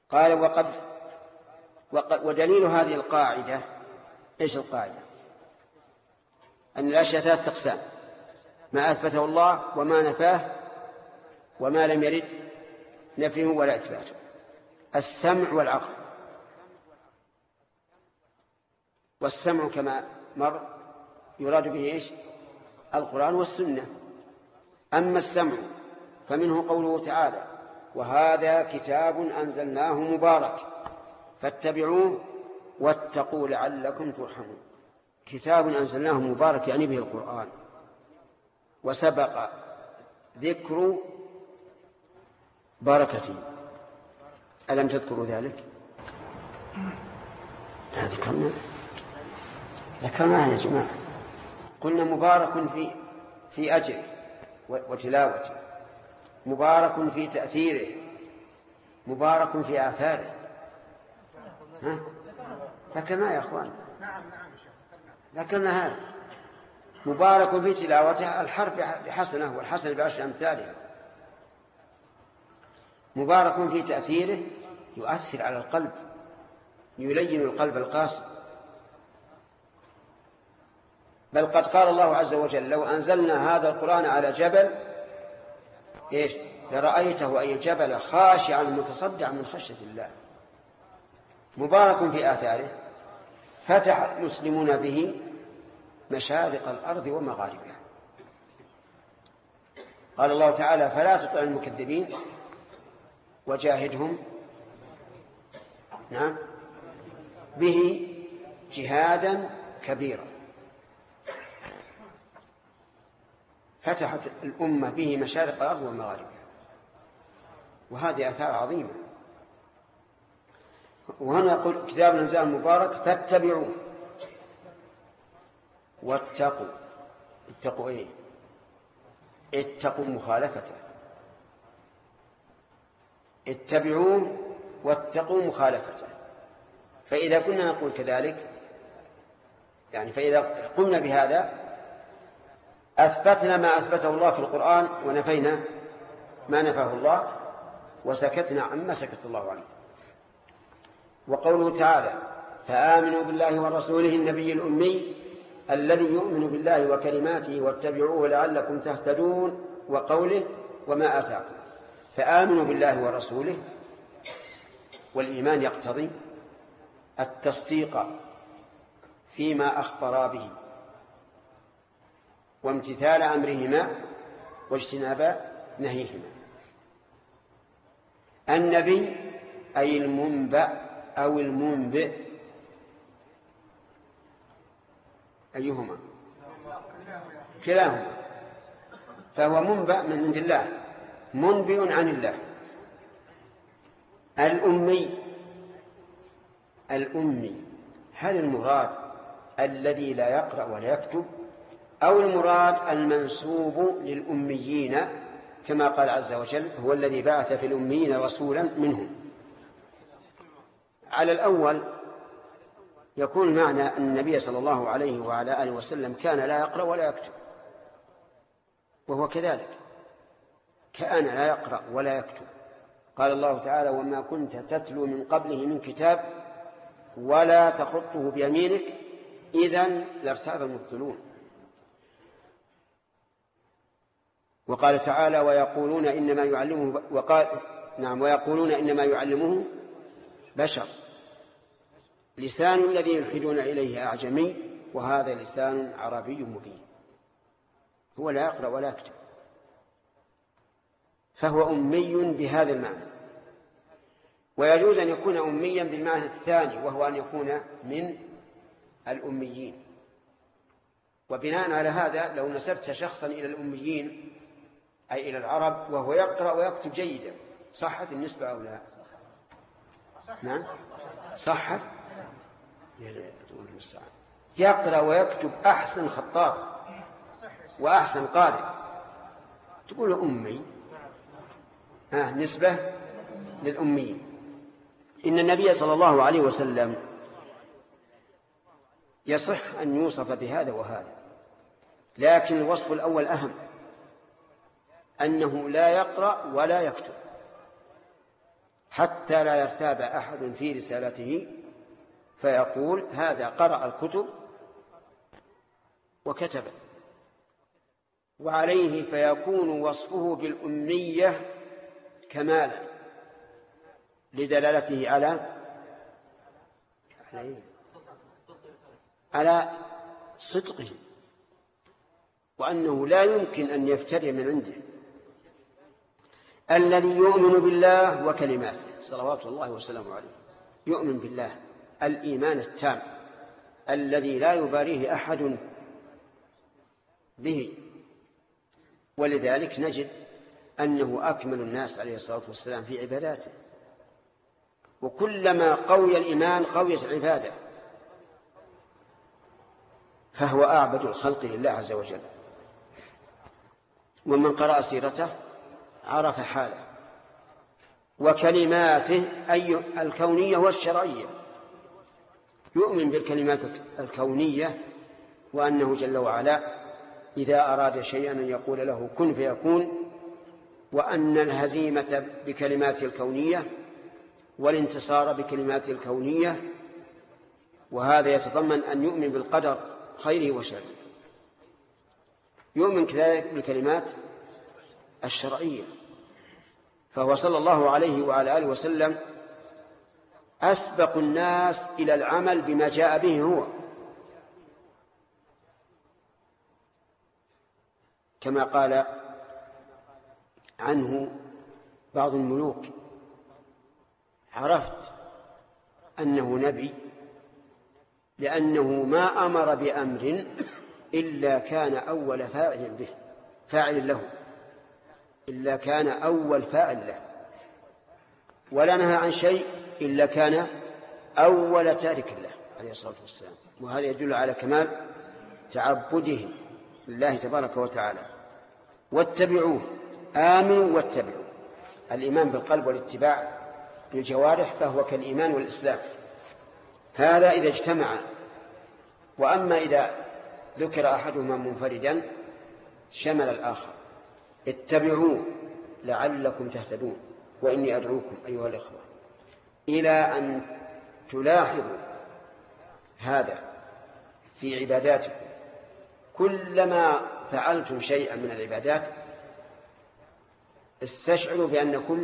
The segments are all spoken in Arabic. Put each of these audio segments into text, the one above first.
قال ودليل هذه القاعدة، إيش القاعدة؟ أن الأشياء 3 أقسام: ما أثبته الله وما نفاه وما لم يرد نفيه ولا إثباته. السمع والعقل. والسمع كما مر يراد به إيش؟ القرآن والسنة. أما السمع فمنه قوله تعالى: وهذا كتاب أنزلناه مبارك فاتبعوه واتقوا لعلكم ترحمون. كتاب أنزلناه مبارك يعني به القرآن. وسبق ذكر بركته، ألم تذكروا ذلك؟ ذكرناه يا جماعة. قلنا مبارك في أجره وتلاوته، مبارك في تأثيره، مبارك في آثاره. ذكرنا يا أخوان، ذكرنا هذا. مبارك في تلاوته، الحرف بحسنه والحسن بعشر أمثاله. مبارك في تأثيره، يؤثر على القلب، يلين القلب القاسي. بل قد قال الله عز وجل: لو أنزلنا هذا القرآن على جبل إيش لرأيته أي الجبل خاشعا متصدعا من خشية الله. مبارك في آثاره، فتح المسلمون به مشارق الأرض ومغاربها. قال الله تعالى: فلا تطع المكذبين وجاهدهم به جهادا كبيرا. فتحت الأمة به مشارق الأرض ومغاربها، وهذه آثار عظيمة. وهنا يقول: كتاب أنزلناه مبارك فاتبعوه واتقوا. اتقوا إيه؟ اتقوا مخالفته. اتبعوه واتقوا مخالفته. فإذا كنا نقول كذلك، يعني فإذا قمنا بهذا أثبتنا ما أثبته الله في القرآن ونفينا ما نفاه الله، وسكتنا عما سكت الله عنه. وقوله تعالى: فآمنوا بالله ورسوله النبي الأمي الذي يؤمن بالله وكلماته واتبعوه لعلكم تهتدون. وقوله: وما آتاكم. فآمنوا بالله ورسوله، والإيمان يقتضي التصديق فيما أخبرا به وامتثال أمرهما واجتناب نهيهما. النبي أي المنبأ أو المنبئ، أيهما؟ كلاهما. فهو منبأ من عند الله، منبئ عن الله. الأمي هل المراد الذي لا يقرأ ولا يكتب، أو المراد المنسوب للأميين كما قال عز وجل: هو الذي بعث في الأميين رسولا منهم؟ على الأول يكون معنى أن النبي صلى الله عليه وعلى آله وسلم كان لا يقرأ ولا يكتب، وهو كذلك كان لا يقرأ ولا يكتب. قال الله تعالى: وما كنت تتلو من قبله من كتاب ولا تخطه بيمينك إذن لارتاب المبطلون. وقال تعالى: ويقولون إنما يعلمه ويقولون إنما يعلمه بشر. لسان الذي يلحدون إليه أعجمي وهذا لسان عربي مبين. هو لا يقرأ ولا يكتب، فهو أمي بهذا المعنى. ويجوز أن يكون أميا بالمعنى الثاني، وهو أن يكون من الأميين. وبناء على هذا لو نسبت شخصا إلى الأميين أي إلى العرب وهو يقرأ ويكتب جيدا، صحت النسبة أو لا؟ نعم صحت. يقرأ ويكتب أحسن خطاط وأحسن قارئ، تقول أمي، نسبة للأميين. إن النبي صلى الله عليه وسلم يصح أن يوصف بهذا وهذا، لكن الوصف الأول أهم، أنه لا يقرأ ولا يكتب. حتى لا يرتاب أحد في رسالته فيقول هذا قرأ الكتب وكتب، وعليه فيكون وصفه بالأمية كمالا لدلالته على صدقه، وأنه لا يمكن أن يفتري من عنده. الذي يؤمن بالله وكلماته صلوات الله وسلامه عليه، يؤمن بالله الإيمان التام الذي لا يباريه أحد به، ولذلك نجد أنه أكمل الناس عليه الصلاة والسلام في عباداته، وكلما قوي الإيمان قويت العبادة، فهو أعبد الخلق لله عز وجل. ومن قرأ سيرته عرف حاله. وكلماته أي الكونية والشرعية، يؤمن بالكلمات الكونية، وأنه جل وعلا إذا أراد شيئا أن يقول له كن فيكون، وأن الهزيمة بكلمات الكونية والانتصار بكلمات الكونية. وهذا يتضمن أن يؤمن بالقدر خيره وشره. يؤمن كذلك بالكلمات الشرعية، فهو صلى الله عليه وعلى آله وسلم أسبق الناس إلى العمل بما جاء به هو، كما قال عنه بعض الملوك: عرفت أنه نبي لأنه ما أمر بأمر إلا كان أول فاعل له، إلا كان أول فاعل له، ولا نهى عن شيء إلا كان أول تارك له عليه الصلاة والسلام. وهذا يدل على كمال تعبده لله تبارك وتعالى. واتبعوه، آمنوا واتبعوا. الإيمان بالقلب والاتباع بالجوارح فهو كالإيمان والإسلام، هذا إذا اجتمع. وأما إذا ذكر أحدهما منفردا شمل الآخر. اتبعوه لعلكم تهتدون. وإني أدعوكم أيها الإخوة إلى أن تلاحظوا هذا في عباداتكم. كلما فعلتم شيئا من العبادات استشعروا بأنكم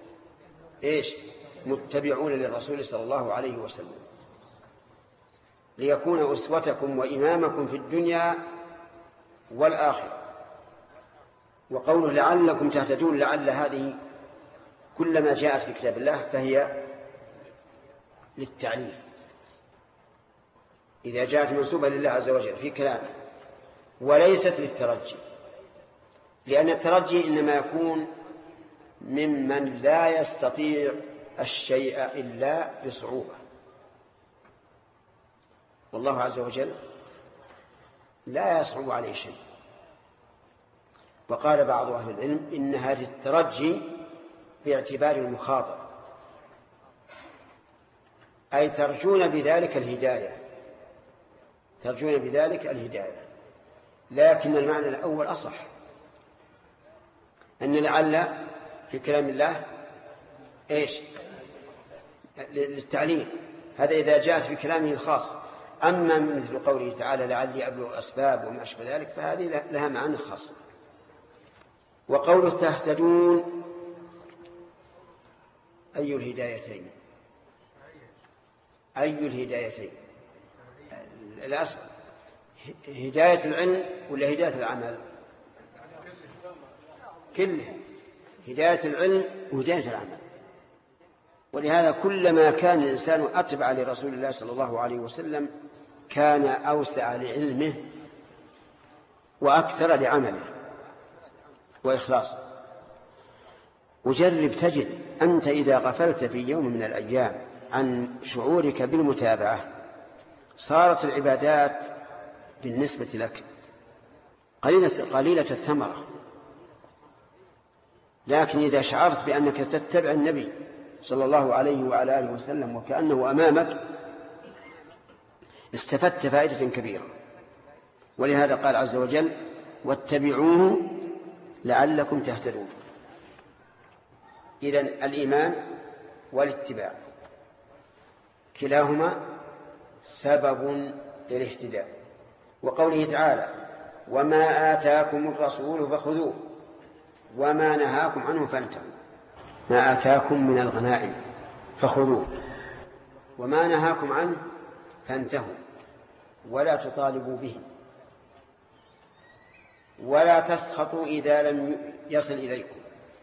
متبعون للرسول صلى الله عليه وسلم، ليكون أسوتكم وإمامكم في الدنيا والآخرة. وقوله لعلكم تهتدون، لعل هذه كلما جاءت في كتاب الله فهي للتعليل، إذا جاءت منسوبة لله عز وجل في كلامه، وليست للترجي، لأن الترجي إنما يكون ممن لا يستطيع الشيء إلا بصعوبة، والله عز وجل لا يصعب عليه شيء. وقال بعض أهل العلم إن هذه الترجي باعتبار المخاطر، أي ترجون بذلك الهداية، ترجون بذلك الهداية. لكن المعنى الأول أصح، أن لعل في كلام الله للتعليم، هذا إذا جاءت في كلامه الخاص. أما مثل قوله تعالى لعلي أبلغ أسباب وما أشبه ذلك فهذه لها معنى خاص. وقوله تهتدون أي الهدايتين؟ أي الهدايتين؟ الأصل هداية العلم ولا هداية العمل؟ كلها، هداية العلم وهداية العمل. ولهذا كلما كان الإنسان أتبع لرسول الله صلى الله عليه وسلم كان أوسع لعلمه وأكثر لعمله وإخلاصه. وجرب تجد أنت إذا غفلت في يوم من الأيام عن شعورك بالمتابعة صارت العبادات بالنسبة لك قليلة الثمرة. لكن إذا شعرت بأنك تتبع النبي صلى الله عليه وعلى آله وسلم وكأنه أمامك استفدت فائدة كبيرة. ولهذا قال عز وجل واتبعوه لعلكم تهتدون. إذن الإيمان والاتباع، كلاهما سبب للاهتداء. وقوله تعالى وما آتاكم الرسول فخذوه وما نهاكم عنه فانتهوا، ما آتاكم من الغنائم فخذوه وما نهاكم عنه فانتهوا ولا تطالبوا به ولا تسخطوا إذا لم يصل إليكم.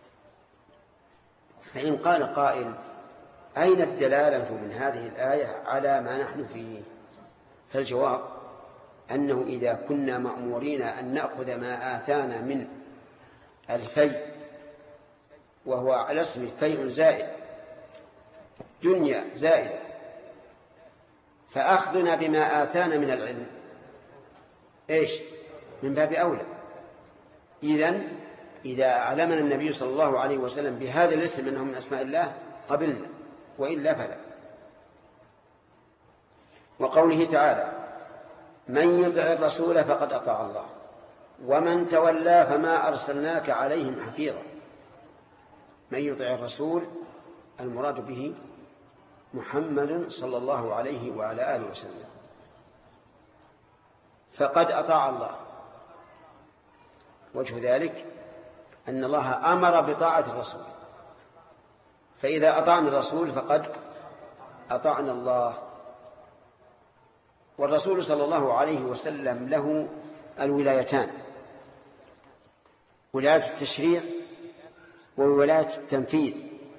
فإن قال قائل أين الدلالة من هذه الآية على ما نحن فيه؟ فالجواب أنه إذا كنا مأمورين أن نأخذ ما آتانا من الفيء، وهو على اسم فيء زائد، دنيا زائد، فأخذنا بما آتانا من العلم إيش؟ من باب أولى. إذا أعلمنا النبي صلى الله عليه وسلم بهذا الاسم أنه من أسماء الله قبلنا، وإلا فلا. وقوله تعالى من يطع الرسول فقد أطاع الله ومن تولى فما أرسلناك عليهم حفيظا. من يطع الرسول المراد به محمد صلى الله عليه وعلى آله وسلم، فقد أطاع الله. وجه ذلك أن الله أمر بطاعة الرسول، فإذا أطعنا الرسول فقد أطعنا الله. والرسول صلى الله عليه وسلم له الولايتان، ولاية التشريع وولاية التنفيذ،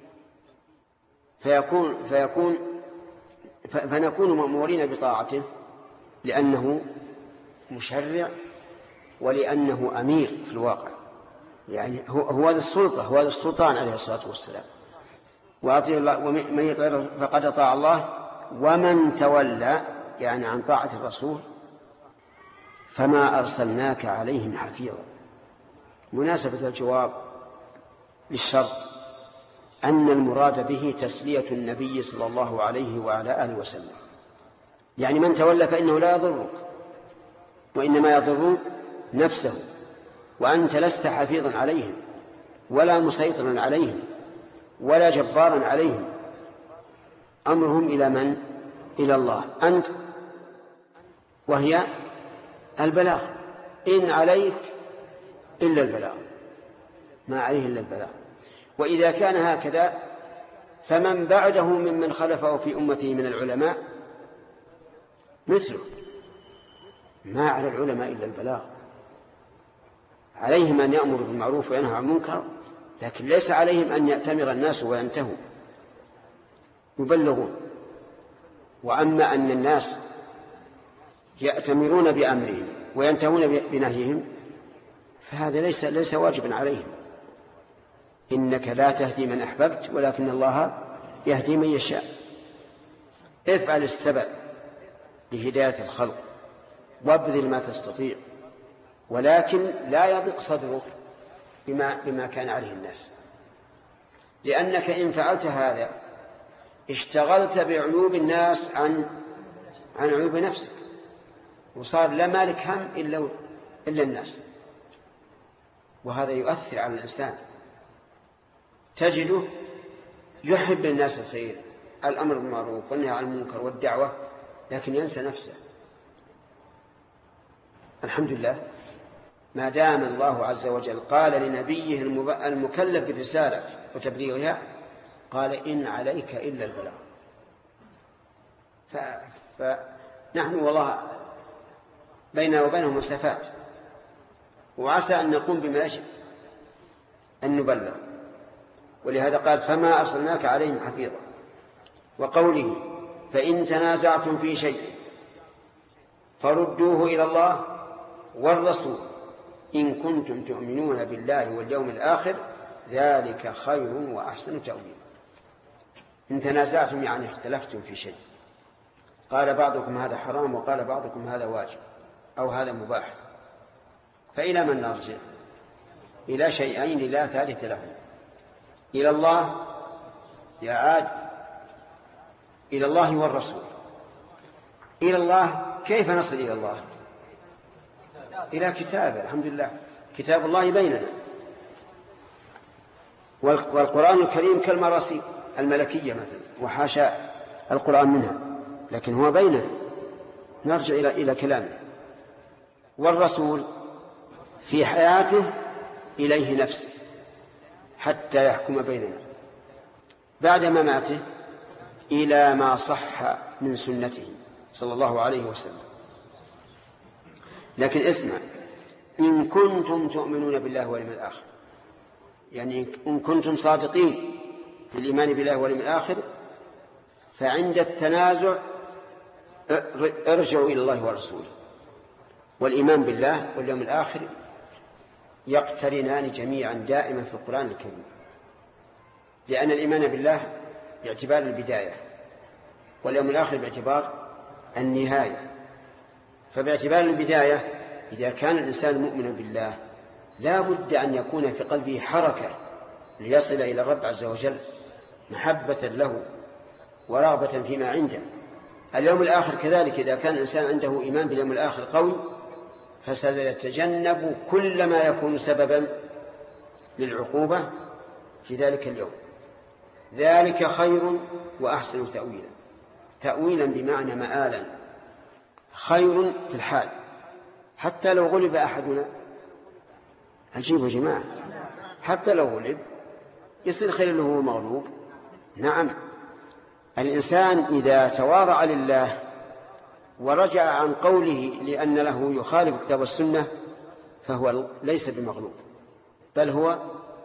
فنكون مأمورين بطاعته لأنه مشرع ولأنه أمير في الواقع، يعني هو ذا السلطة، هو ذا السلطان عليه الصلاة والسلام. وأطيع الله ومن يطع فقد أطاع الله ومن تولى يعني عن طاعة الرسول فما أرسلناك عليهم حفيظا. مناسبة الجواب للشرط أن المراد به تسلية النبي صلى الله عليه وعلى آله وسلم، يعني من تولى فإنه لا يضرك وإنما يضر نفسه، وأنت لست حفيظا عليهم ولا مسيطرا عليهم ولا جبارا عليهم، أمرهم إلى من؟ إلى الله أنت، وهي البلاغ. إن عليك إلا البلاغ، ما عليه إلا البلاغ. وإذا كان هكذا فمن بعده ممن خلفه في أمته من العلماء مثله، ما على العلماء إلا البلاغ، عليهم أن يأمروا بالمعروف وينهوا عن المنكر، لكن ليس عليهم أن يأتمر الناس وينتهوا، يبلغون. وأما أن الناس يأتمرون بأمرهم وينتهون بنهيهم فهذا ليس واجبا عليهم. إنك لا تهدي من أحببت ولكن الله يهدي من يشاء. افعل السبب لهداية الخلق وابذل ما تستطيع، ولكن لا يضيق صدرك بما كان عليه الناس، لأنك إن فعلت هذا اشتغلت بعيوب الناس عن عيوب نفسك، وصار لا مالك هم إلا الناس. وهذا يؤثر على الإنسان، تجده يحب الناس الخير، الأمر بالمعروف والنهي عن المنكر والدعوة، لكن ينسى نفسه. الحمد لله ما دام الله عز وجل قال لنبيه المكلف بالرسالة وتبليغها قال إن عليك إلا البلاغ. فنحن والله بيننا وبينهم مسافات، وعسى أن نقوم بما يجب أن نبلغ. ولهذا قال فما أرسلناك عليهم حفيظا. وقوله فإن تنازعتم في شيء فردوه إلى الله والرسول إن كنتم تؤمنون بالله واليوم الآخر ذلك خير وأحسن تأويلا. إن تنازعتم يعني اختلفتم في شيء، قال بعضكم هذا حرام وقال بعضكم هذا واجب أو هذا مباح، فإلى من نرجع؟ إلى شيئين لا ثالث لهم، إلى الله يا عاد، إلى الله والرسول. إلى الله كيف نصل إلى الله؟ إلى كتابه، الحمد لله كتاب الله بيننا، والقرآن الكريم كالمراسيل الملكية مثلا، وحاشا القرآن منها، لكن هو بينه، نرجع إلى كلامه. والرسول في حياته إليه نفسه حتى يحكم بيننا، بعد مماته إلى ما صح من سنته صلى الله عليه وسلم. لكن اسمع، إن كنتم تؤمنون بالله واليوم الآخر، يعني إن كنتم صادقين في الإيمان بالله واليوم الآخر، فعند التنازع ارجعوا إلى الله ورسوله. والإيمان بالله واليوم الآخر يقترنان جميعا دائما في القرآن الكريم، لأن الإيمان بالله باعتبار البداية، واليوم الآخر باعتبار النهاية. فباعتبار البداية إذا كان الإنسان مؤمنا بالله لا بد أن يكون في قلبه حركة ليصل إلى الرب عز وجل، محبة له ورغبة فيما عنده. اليوم الآخر كذلك، إذا كان الإنسان عنده إيمان باليوم الآخر قوي فسيتجنب كل ما يكون سببا للعقوبة في ذلك اليوم. ذلك خير وأحسن تأويلا. تأويلا بمعنى مآلا، خير في الحال. حتى لو غلب أحدنا، عجيب يا جماعة، حتى لو غلب يصير خير له مغلوب. نعم، الإنسان إذا تواضع لله ورجع عن قوله لأن له يخالف الكتاب والسنة فهو ليس بمغلوب، بل هو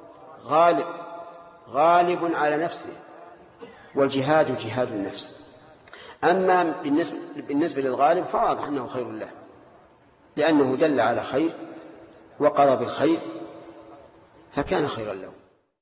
غالب على نفسه، والجهاد جهاد النفس. أما بالنسبة للغالب فواضح أنه خير له، لأنه دل على خير وقضى بالخير فكان خيرا له.